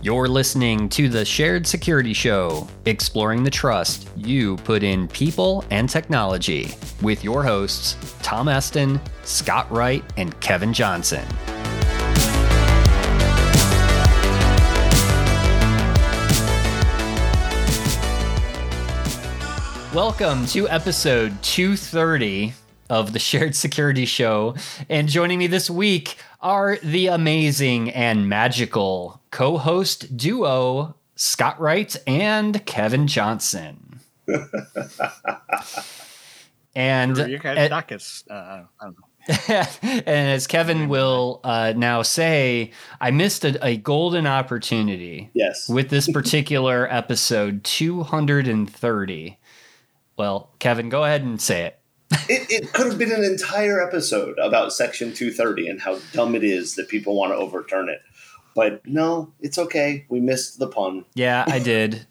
You're listening to the Shared Security Show, exploring the trust you put in people and technology, with your hosts, Tom Eston, Scott Wright, and Kevin Johnson. Welcome to episode 230 of the Shared Security Show, and joining me this week are the amazing and magical co-host duo, Scott Wright and Kevin Johnson. And you guys stuck us. I don't know. And as Kevin will now say, I missed a golden opportunity. Yes. With this particular episode 230. Well, Kevin, go ahead and say it. It could have been an entire episode about Section 230 and how dumb it is that people want to overturn it. But no, it's okay. We missed the pun. Yeah, I did.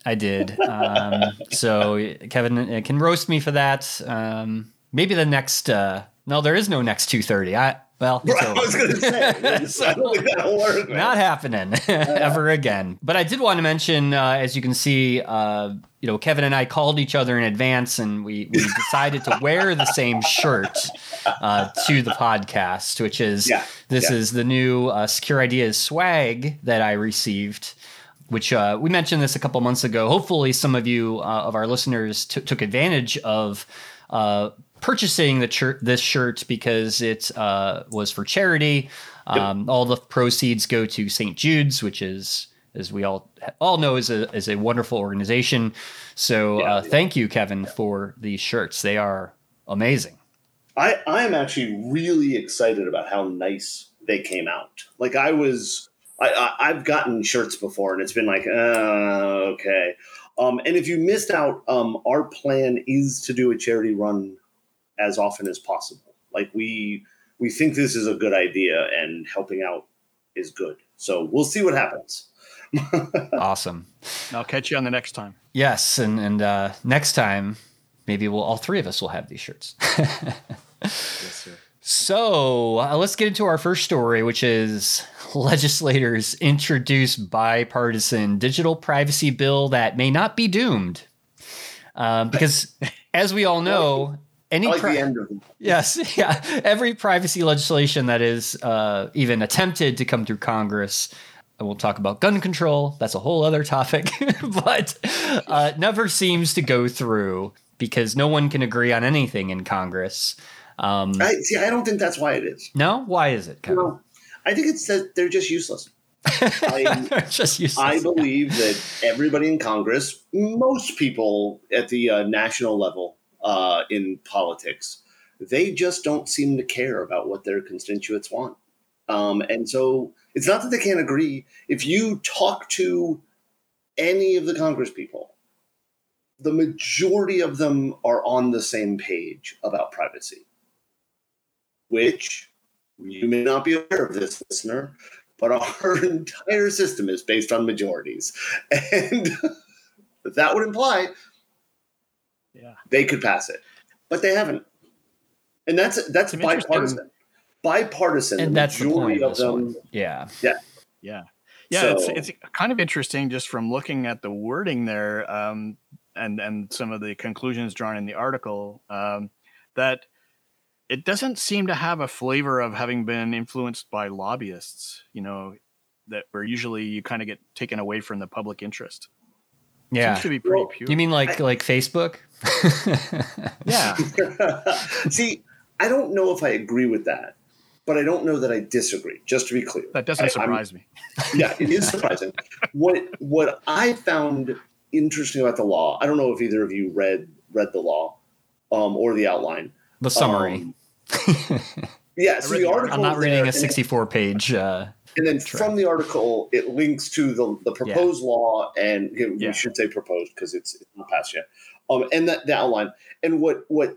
So Kevin can roast me for that. Maybe the next... no, there is no next 230. I was going to say, I don't think that'll work. Man. Not happening ever again. But I did want to mention, as you can see, Kevin and I called each other in advance, and we decided to wear the same shirt to the podcast, which is this is the new Secure Ideas swag that I received, which we mentioned this a couple months ago. Hopefully, some of you of our listeners took advantage of purchasing this shirt because it was for charity. All the proceeds go to St. Jude's, which is, as we all know, is a wonderful organization. So thank you, Kevin, for these shirts. They are amazing. I am actually really excited about how nice they came out. Like I've gotten shirts before, and it's been like, okay. And if you missed out, our plan is to do a charity run as often as possible. Like we think this is a good idea, and helping out is good. So we'll see what happens. Awesome. I'll catch you on the next time. Yes, and next time, maybe all three of us will have these shirts. Yes, sir. So let's get into our first story, which is legislators introduce bipartisan digital privacy bill that may not be doomed. Because as we all know, every privacy legislation that is even attempted to come through Congress, I won't talk about gun control, that's a whole other topic, but never seems to go through because no one can agree on anything in Congress. I don't think that's why it is. No? Why is it, Kevin? No, I think it's that they're just useless. I believe that everybody in Congress, most people at the national level in politics, they just don't seem to care about what their constituents want. And so it's not that they can't agree. If you talk to any of the Congress people, the majority of them are on the same page about privacy, which you may not be aware of this, listener, but our entire system is based on majorities. And that would imply they could pass it, but they haven't. And that's bipartisan. Bipartisan, and that's the point of them. One. Yeah. So, it's kind of interesting just from looking at the wording there, and some of the conclusions drawn in the article, that it doesn't seem to have a flavor of having been influenced by lobbyists. That where usually you kind of get taken away from the public interest. Yeah, seems to be pretty pure. You mean like Facebook? Yeah. See, I don't know if I agree with that. But I don't know that I disagree, just to be clear. That doesn't surprise me. Yeah, it is surprising. What I found interesting about the law, I don't know if either of you read the law or the outline. The summary. Yeah, so the article. I'm not reading a 64-page. And then from the article, it links to the proposed law, and we should say proposed because it's not passed yet. And the outline. And what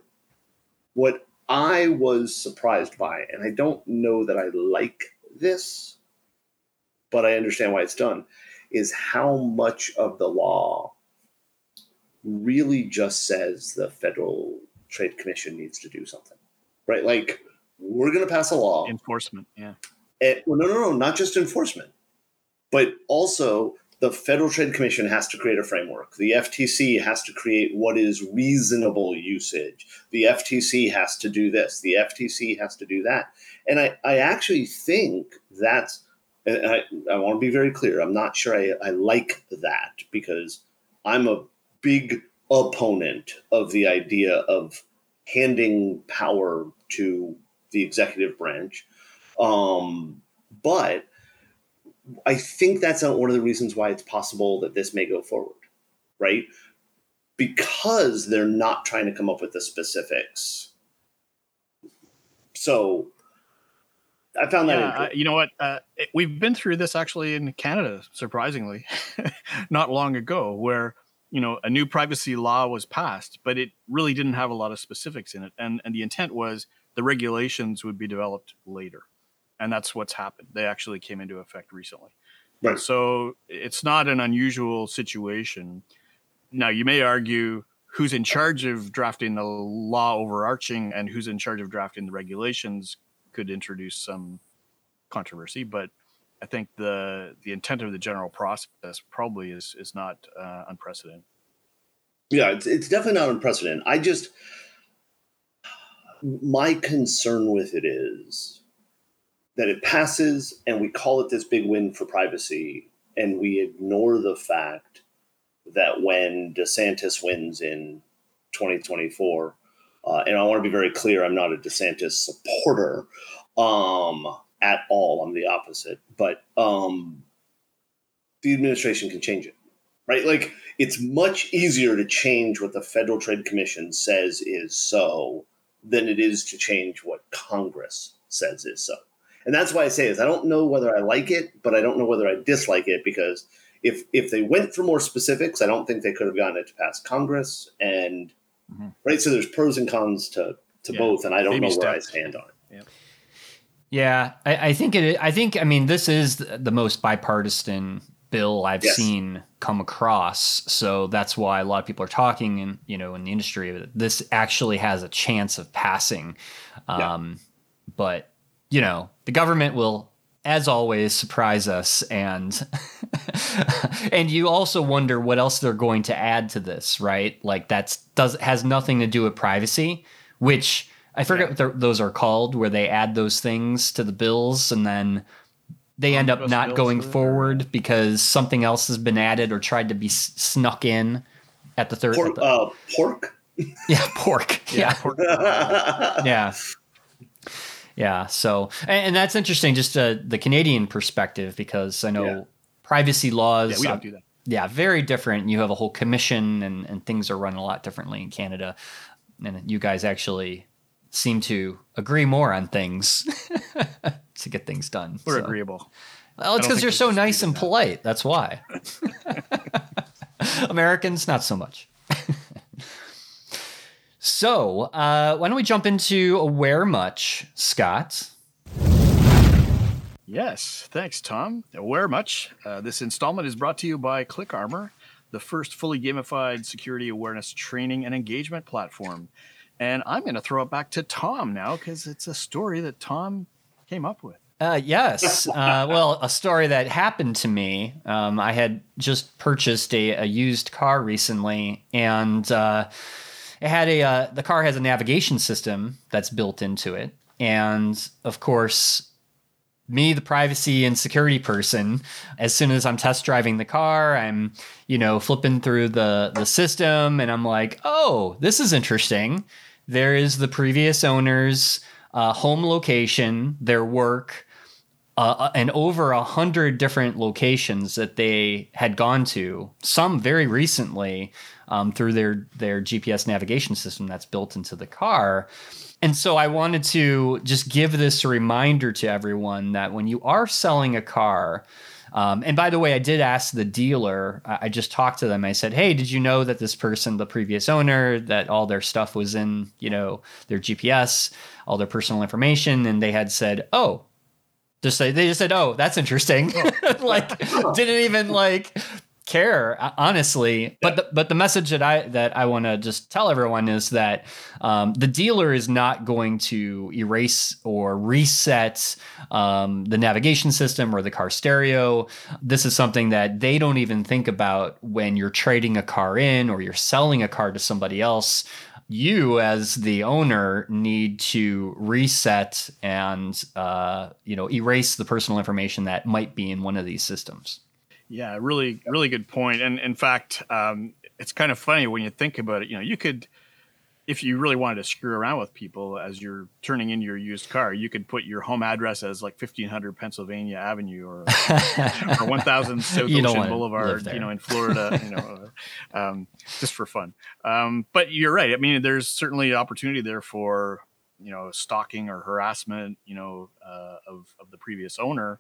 I was surprised by, and I don't know that I like this, but I understand why it's done, is how much of the law really just says the Federal Trade Commission needs to do something, right? Like, we're going to pass a law. Enforcement, yeah. No, not just enforcement, but also the Federal Trade Commission has to create a framework. The FTC has to create what is reasonable usage. The FTC has to do this. The FTC has to do that. And I actually think that's, and I want to be very clear, I'm not sure I like that, because I'm a big opponent of the idea of handing power to the executive branch. But I think that's one of the reasons why it's possible that this may go forward, right? Because they're not trying to come up with the specifics. So I found that interesting. You know what? We've been through this actually in Canada, surprisingly, not long ago, where a new privacy law was passed, but it really didn't have a lot of specifics in it. And the intent was the regulations would be developed later. And that's what's happened. They actually came into effect recently. Right. So it's not an unusual situation. Now, you may argue who's in charge of drafting the law overarching and who's in charge of drafting the regulations could introduce some controversy. But I think the intent of the general process probably is not unprecedented. Yeah, it's definitely not unprecedented. My concern with it is that it passes and we call it this big win for privacy, and we ignore the fact that when DeSantis wins in 2024, and I want to be very clear, I'm not a DeSantis supporter at all. I'm the opposite. But the administration can change it, right? Like, it's much easier to change what the Federal Trade Commission says is so than it is to change what Congress says is so. And that's why I say is I don't know whether I like it, but I don't know whether I dislike it, because if they went for more specifics, I don't think they could have gotten it to pass Congress. And right, so there's pros and cons to both, and I don't know where I stand on it. Yeah, I think I mean, this is the most bipartisan bill I've seen come across. So that's why a lot of people are talking in the industry. This actually has a chance of passing. But the government will, as always, surprise us, and and you also wonder what else they're going to add to this, right? Like has nothing to do with privacy, which I forget what those are called, where they add those things to the bills and then they end up not going forward because something else has been added or tried to be snuck in at the third. Pork. Yeah, pork. Yeah. Pork. Yeah. Yeah. So, and that's interesting, just the Canadian perspective, because I know privacy laws. Yeah, we don't do that. Yeah, very different. You have a whole commission and things are run a lot differently in Canada. And you guys actually seem to agree more on things to get things done. We're agreeable. Well, it's because you're so nice and polite. That's why. Americans, not so much. So, why don't we jump into Aware Much, Scott? Yes, thanks, Tom. Aware Much. This installment is brought to you by ClickArmor, the first fully gamified security awareness training and engagement platform. And I'm going to throw it back to Tom now, because it's a story that Tom came up with. Yes. Well, a story that happened to me. I had just purchased a used car recently, and it had the car has a navigation system that's built into it. And of course, me, the privacy and security person, as soon as I'm test driving the car, I'm, flipping through the system, and I'm like, oh, this is interesting. There is the previous owner's home location, their work, and over 100 different locations that they had gone to, some very recently, through their GPS navigation system that's built into the car. And so I wanted to just give this a reminder to everyone that when you are selling a car, and by the way, I did ask the dealer, I just talked to them. I said, hey, did you know that this person, the previous owner, that all their stuff was in, their GPS, all their personal information? And they had said, they just said, oh, that's interesting. Like, didn't even care, honestly. But the message that I want to just tell everyone is that the dealer is not going to erase or reset the navigation system or the car stereo. This is something that they don't even think about when you're trading a car in or you're selling a car to somebody else. You, as the owner, need to reset and erase the personal information that might be in one of these systems. Yeah, really, really good point. And in fact, it's kind of funny when you think about it. You could, if you really wanted to screw around with people as you're turning in your used car, you could put your home address as like 1500 Pennsylvania Avenue or 1000 South Ocean Boulevard, in Florida, just for fun. But you're right. I mean, there's certainly opportunity there for, stalking or harassment, of the previous owner.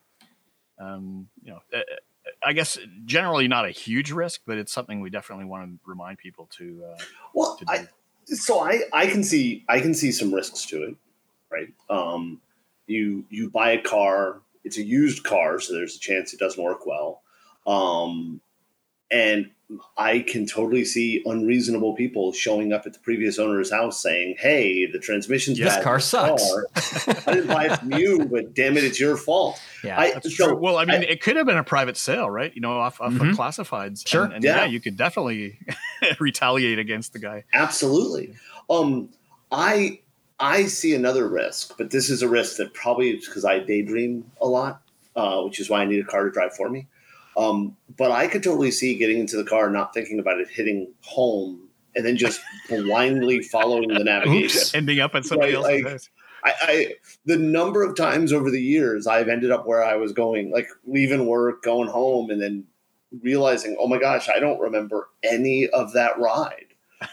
I guess generally not a huge risk, but it's something we definitely want to remind people to. I can see some risks to it, right? You buy a car, it's a used car, so there's a chance it doesn't work well, and I can totally see unreasonable people showing up at the previous owner's house saying, "Hey, the transmission's bad. This car sucks. I didn't buy it from you, but damn it, it's your fault." Yeah, that's true. Well, I mean, it could have been a private sale, right? Off of classifieds. Sure. And you could definitely retaliate against the guy. Absolutely. I see another risk, but this is a risk that probably is because I daydream a lot, which is why I need a car to drive for me. But I could totally see getting into the car, not thinking about it, hitting home, and then just blindly following the navigation. Ending up at somebody else's house. The number of times over the years I've ended up where I was going, like leaving work, going home, and then realizing, oh my gosh, I don't remember any of that ride.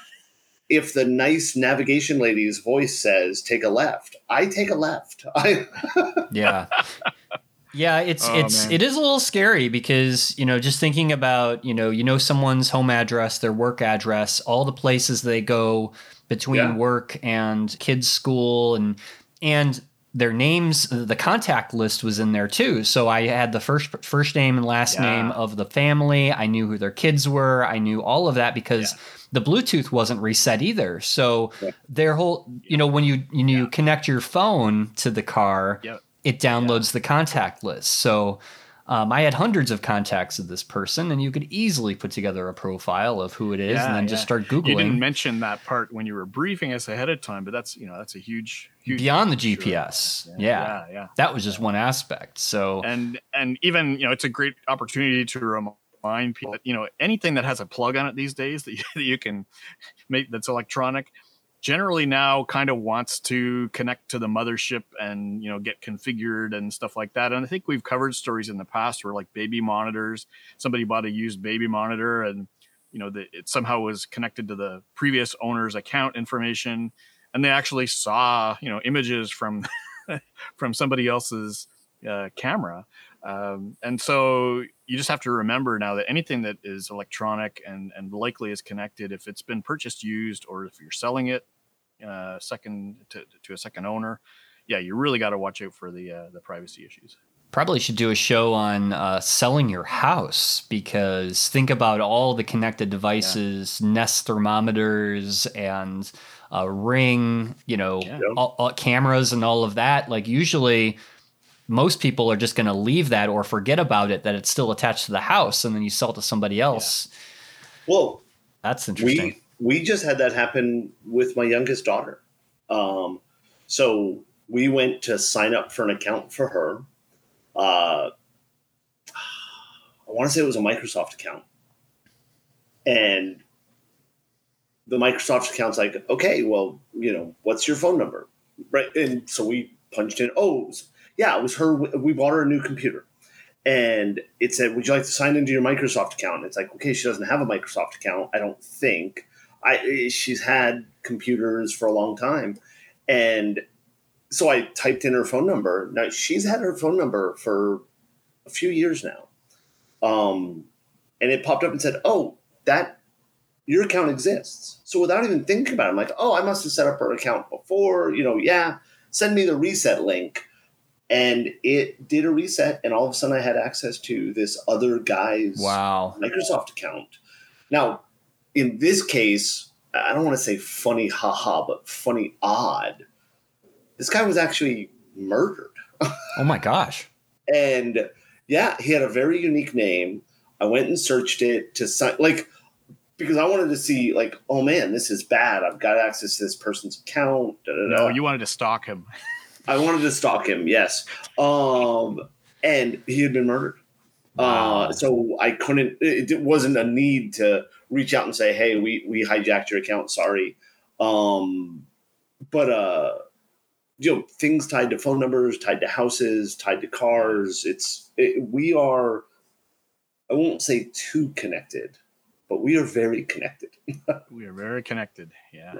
If the nice navigation lady's voice says, take a left, I take a left. Yeah. Yeah, it is a little scary because, just thinking about, someone's home address, their work address, all the places they go between work and kids' school and their names, the contact list was in there too. So I had the first name and last name of the family. I knew who their kids were. I knew all of that because the Bluetooth wasn't reset either. So their whole, when you connect your phone to the car, it downloads the contact list. So I had hundreds of contacts of this person, and you could easily put together a profile of who it is and then just start Googling. You didn't mention that part when you were briefing us ahead of time, but that's a huge beyond the GPS. Sure. Yeah. That was just one aspect. So and even it's a great opportunity to remind people that anything that has a plug on it these days that you can make that's electronic generally now kind of wants to connect to the mothership and get configured and stuff like that. And I think we've covered stories in the past where like baby monitors, somebody bought a used baby monitor and it somehow was connected to the previous owner's account information, and they actually saw images from from somebody else's camera. And so you just have to remember now that anything that is electronic and likely is connected, if it's been purchased used or if you're selling it second to a second owner, you really got to watch out for the privacy issues. Probably should do a show on selling your house, because think about all the connected devices, Nest thermometers and Ring, all cameras and all of that. Like usually most people are just going to leave that or forget about it, that it's still attached to the house, and then you sell it to somebody else. Yeah. Well, that's interesting. We just had that happen with my youngest daughter. So we went to sign up for an account for her. I want to say it was a Microsoft account. And the Microsoft account's like, okay, well, what's your phone number? Right. And so we punched in, it was her. We bought her a new computer. And it said, would you like to sign into your Microsoft account? It's like, okay, she doesn't have a Microsoft account, I don't think. She's had computers for a long time. And so I typed in her phone number. Now, she's had her phone number for a few years now. And it popped up and said, your account exists. So without even thinking about it, I'm like, I must have set up her account before, send me the reset link. and it did a reset, and all of a sudden I had access to this other guy's Microsoft account. Now, in this case, I don't want to say funny haha, but funny odd. This guy was actually murdered. Oh my gosh. And yeah, he had a very unique name. I went and searched it to because I wanted to see oh man, this is bad. I've got access to this person's account. No, you wanted to stalk him. I wanted to stalk him, yes. And he had been murdered. Wow. So I couldn't, it wasn't a need to reach out and say, hey, we hijacked your account. Sorry. But things tied to phone numbers, tied to houses, tied to cars. We are, I won't say too connected, but we are very connected. We are very connected. Yeah.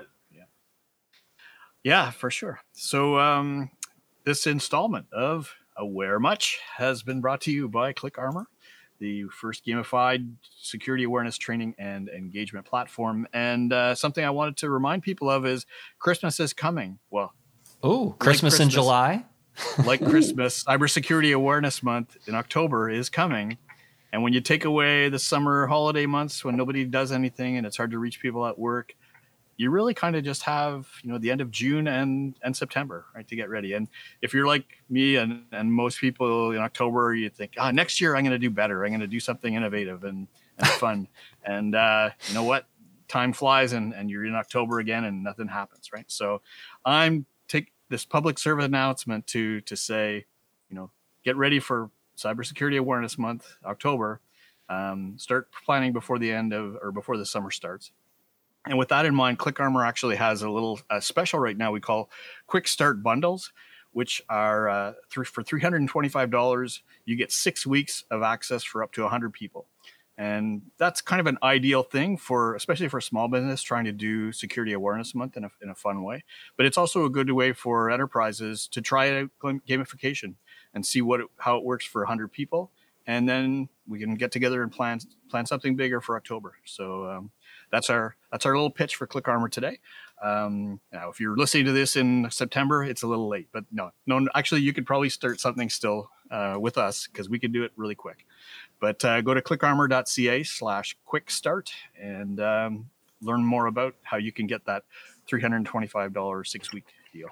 Yeah, for sure. So this installment of Aware Much has been brought to you by ClickArmor, the first gamified security awareness training and engagement platform. And something I wanted to remind people of is Christmas is coming. Well, Christmas in July? Like Christmas, Cybersecurity Awareness Month in October is coming. And when you take away the summer holiday months when nobody does anything and it's hard to reach people at work, you really kind of just have, the end of June and September, right, to get ready. And if you're like me and most people in October, you think, next year I'm going to do better. I'm going to do something innovative and fun. And you know what? Time flies and you're in October again and nothing happens, right? So I'm take this public service announcement to say, get ready for Cybersecurity Awareness Month, October. Start planning before the summer starts. And with that in mind, ClickArmor actually has a special right now we call Quick Start Bundles, which are for $325, you get 6 weeks of access for up to 100 people. And that's kind of an ideal thing especially for a small business trying to do Security Awareness Month in a fun way. But it's also a good way for enterprises to try out gamification and see how it works for 100 people. And then we can get together and plan something bigger for October. So that's our little pitch for ClickArmor today. Now, if you're listening to this in September, it's a little late. But no, actually, you could probably start something still with us because we can do it really quick. But go to clickarmor.ca/quickstart and learn more about how you can get that $325 6-week deal.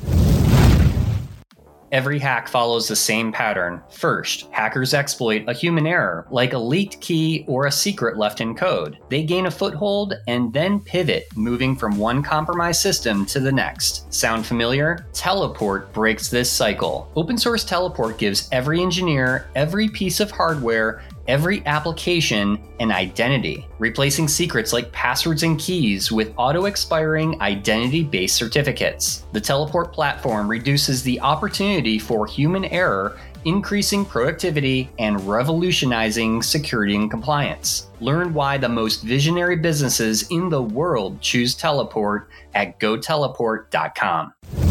Every hack follows the same pattern. First, hackers exploit a human error, like a leaked key or a secret left in code. They gain a foothold and then pivot, moving from one compromised system to the next. Sound familiar? Teleport breaks this cycle. Open source Teleport gives every engineer, every piece of hardware, every application an identity, replacing secrets like passwords and keys with auto-expiring identity-based certificates. The Teleport platform reduces the opportunity for human error, increasing productivity and revolutionizing security and compliance. Learn why the most visionary businesses in the world choose Teleport at goteleport.com.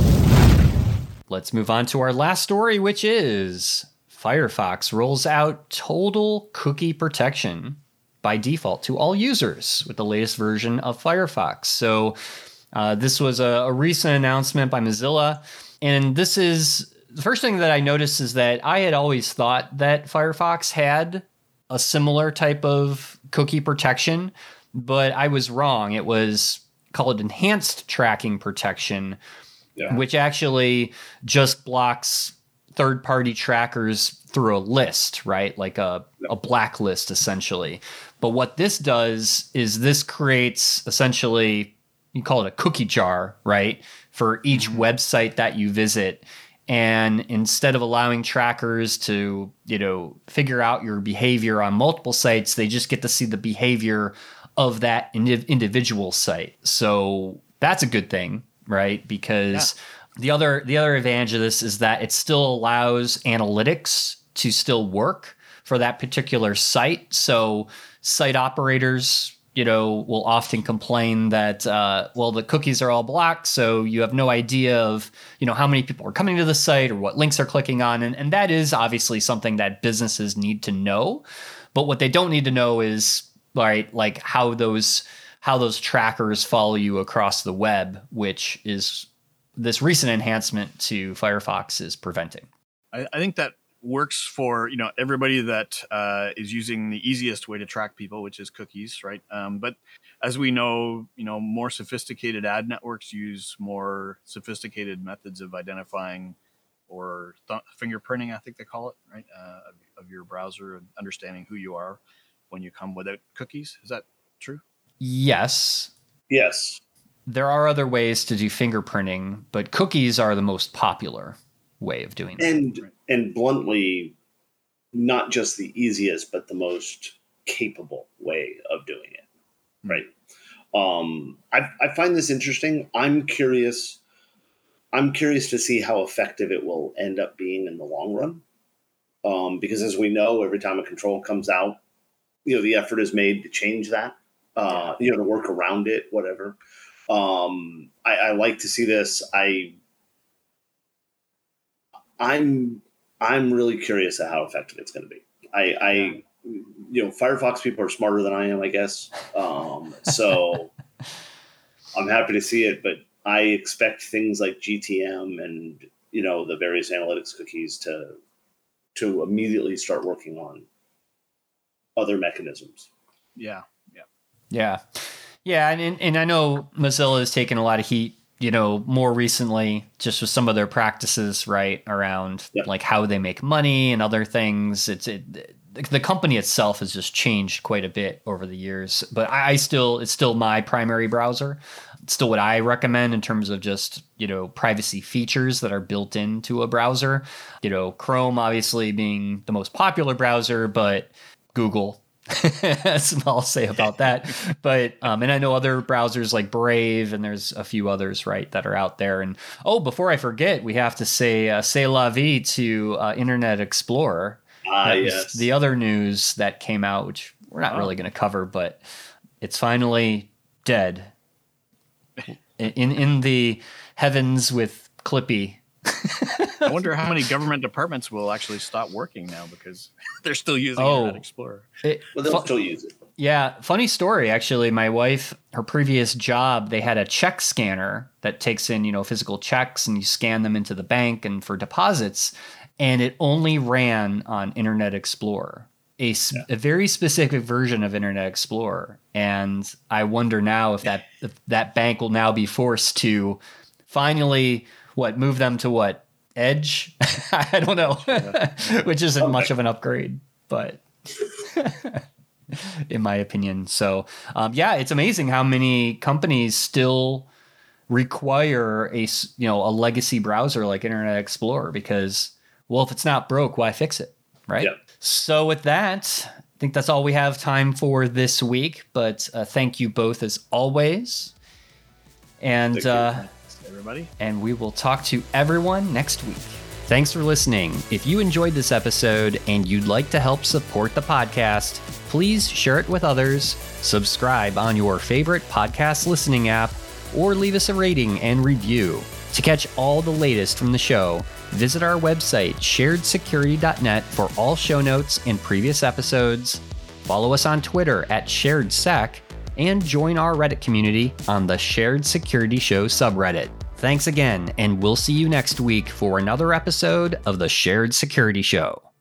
Let's move on to our last story, which is Firefox rolls out total cookie protection by default to all users with the latest version of Firefox. So this was a recent announcement by Mozilla. And this is the first thing that I noticed is that I had always thought that Firefox had a similar type of cookie protection, but I was wrong. It was called enhanced tracking protection, which actually just blocks third-party trackers through a list, right? Like a blacklist, essentially. But what this does is this creates essentially, you call it a cookie jar, right? For each website that you visit. And instead of allowing trackers to, figure out your behavior on multiple sites, they just get to see the behavior of that individual site. So that's a good thing, right? Because the other advantage of this is that it still allows analytics to still work for that particular site. So site operators, will often complain that, the cookies are all blocked, so you have no idea of, how many people are coming to the site or what links they're clicking on. And that is obviously something that businesses need to know. But what they don't need to know is, right, like how those trackers follow you across the web, which is this recent enhancement to Firefox is preventing. I think that works for, everybody that is using the easiest way to track people, which is cookies, right? But as we know, more sophisticated ad networks use more sophisticated methods of identifying or fingerprinting, I think they call it, right? Of your browser and understanding who you are when you come without cookies. Is that true? Yes. Yes. There are other ways to do fingerprinting, but cookies are the most popular way of doing that. And bluntly, not just the easiest, but the most capable way of doing it. Right. I find this interesting. I'm curious to see how effective it will end up being in the long run. Because as we know, every time a control comes out, the effort is made to change that, to work around it, whatever. I like to see this. I'm really curious at how effective it's going to be. Firefox people are smarter than I am, I guess. So I'm happy to see it, but I expect things like GTM and, the various analytics cookies to immediately start working on other mechanisms. Yeah. And I know Mozilla has taken a lot of heat, more recently, just with some of their practices, right, around like how they make money and other things. The company itself has just changed quite a bit over the years, but it's still my primary browser. It's still what I recommend in terms of just, privacy features that are built into a browser. Chrome obviously being the most popular browser, but Google. That's all I'll say about that. But and I know other browsers like Brave, and there's a few others, right, that are out there. And before I forget, we have to say c'est la vie to Internet Explorer. Yes. The other news that came out, which we're not really going to cover, but it's finally dead in the heavens with Clippy. I wonder how many government departments will actually stop working now because they're still using Internet Explorer. They'll still use it. Yeah. Funny story, actually. My wife, her previous job, they had a check scanner that takes in, physical checks, and you scan them into the bank and for deposits. And it only ran on Internet Explorer, a very specific version of Internet Explorer. And I wonder now if that bank will now be forced to finally move them to Edge? I don't know, which isn't much of an upgrade, but in my opinion. So, it's amazing how many companies still require a legacy browser like Internet Explorer because, if it's not broke, why fix it, right? Yeah. So with that, I think that's all we have time for this week, but thank you both as always. And everybody. And we will talk to everyone next week. Thanks for listening. If you enjoyed this episode and you'd like to help support the podcast, please share it with others, subscribe on your favorite podcast listening app, or leave us a rating and review. To catch all the latest from the show, visit our website, sharedsecurity.net, for all show notes and previous episodes. Follow us on Twitter @SharedSec, and join our Reddit community on the Shared Security Show subreddit. Thanks again, and we'll see you next week for another episode of the Shared Security Show.